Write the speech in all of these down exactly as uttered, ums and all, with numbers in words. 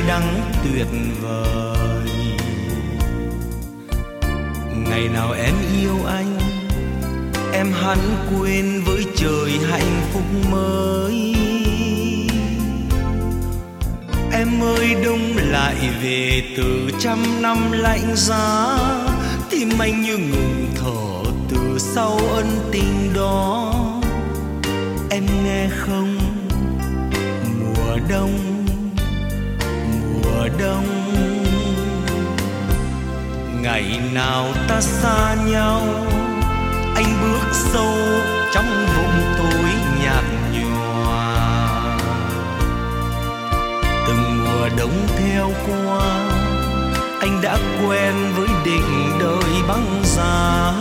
đắng tuyệt vời. Ngày nào em yêu anh, em hẳn quên với trời hạnh phúc mới. Em ơi đông lại về từ trăm năm lạnh giá, tim anh như ngừng thở từ sau ân tình đó. Em nghe không, mùa đông, mùa đông. Ngày nào ta xa nhau, anh bước sâu trong vùng tối nhạt nhòa. Từng mùa đông theo qua, anh đã quen với định đời băng giá.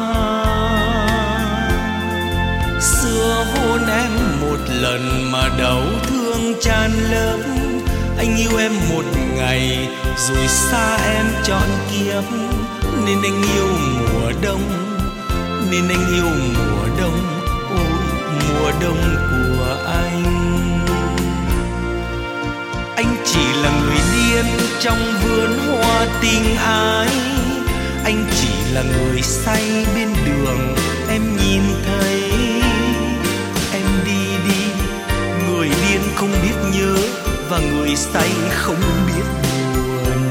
Xưa hôn em một lần mà đau thương tràn lấp. Anh yêu em một ngày rồi xa em trọn kiếp. Nên anh yêu mùa đông, nên anh yêu mùa đông, ôi mùa đông của anh. Anh chỉ là người điên trong vườn hoa tình ái. Anh chỉ là người say bên đường em nhìn thấy. Em đi đi, người điên không biết nhớ và người say không biết buồn.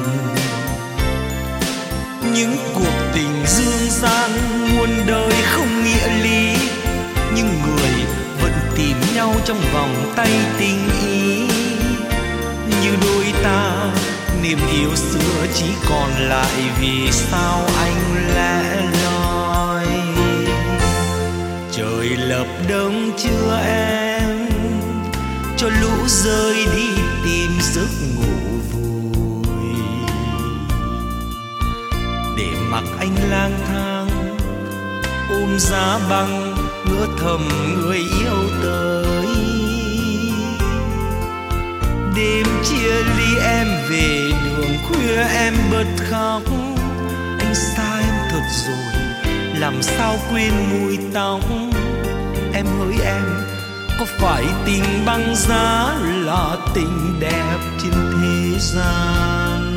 Những cuộc tình dương gian muôn đời không nghĩa lý, nhưng người vẫn tìm nhau trong vòng tay tình ý. Như đôi ta niềm yêu xưa chỉ còn lại, vì sao anh lẻ loi. Trời lập đông chưa em, cho lũ rơi đi tìm giấc ngủ vui. Để mặc anh lang thang ôm giá băng, ngỡ thầm người yêu tới. Đêm chia ly em về đường khuya em bật khóc. Anh xa em thật rồi, làm sao quên mùi tóc. Em hỡi em, có phải tình băng giá là tình đẹp trên thế gian?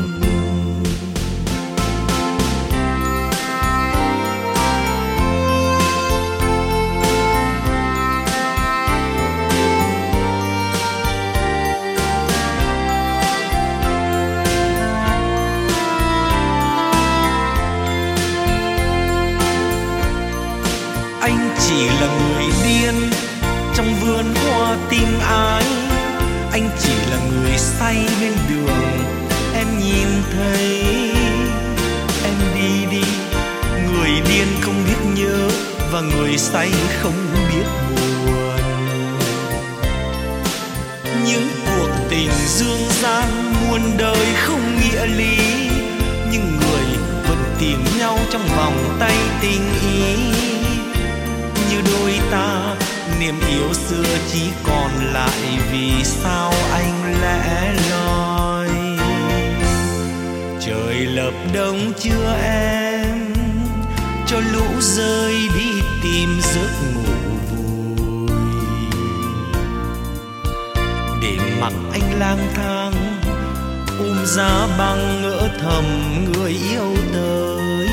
Anh chỉ là người điên trong vườn hoa tim ái. Anh chỉ là người say bên đường em nhìn thấy. Em đi đi, người điên không biết nhớ và người say không biết buồn. Những cuộc tình dương gian muôn đời không nghĩa lý, nhưng người vẫn tìm nhau trong vòng tay tình ý. Như đôi ta niềm yêu xưa chỉ còn lại, vì sao anh lẻ loi. Trời lập đông chưa em, cho lũ rơi đi tìm giấc ngủ vui. Để mặc anh lang thang ôm giá băng, ngỡ thầm người yêu tới.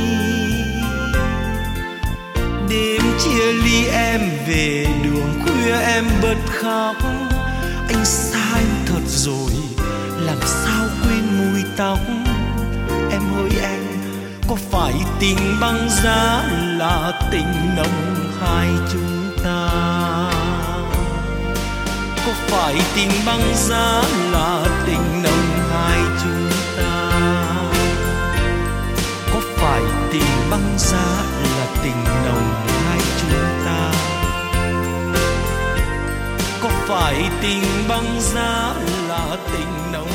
Đêm chia ly em về đường khuya em bật khóc. Anh xa em thật rồi, làm sao quên mùi tóc. Em hỡi em, có phải tình băng giá là tình nồng hai chúng ta? Có phải tình băng giá là tình nồng hai chúng ta? Có phải tình băng giá là tình nồng hai chúng ta? Có phải tình băng giá là tình nồng